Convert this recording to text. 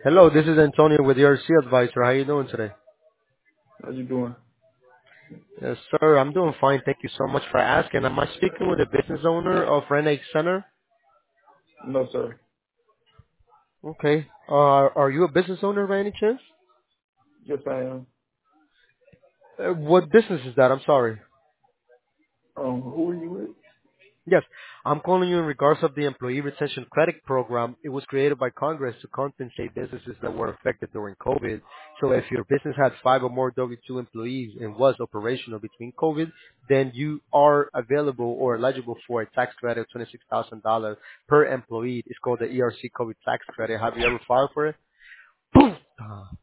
Hello, this is Antonio with your C Advisor. How you doing today? How you doing? Yes, sir. I'm doing fine. Thank you so much for asking. Am I speaking with the business owner of Reneg Center? No, sir. Okay. Are you a business owner by any chance? Yes, I am. What business is that? I'm sorry. Who are you with? Yes, I'm calling you in regards of the Employee Retention Credit Program. It was created by Congress to compensate businesses that were affected during COVID. So if your business had 5 or more W-2 employees and was operational between COVID, then you are available or eligible for a tax credit of $26,000 per employee. It's called the ERC COVID tax credit. Have you ever filed for it?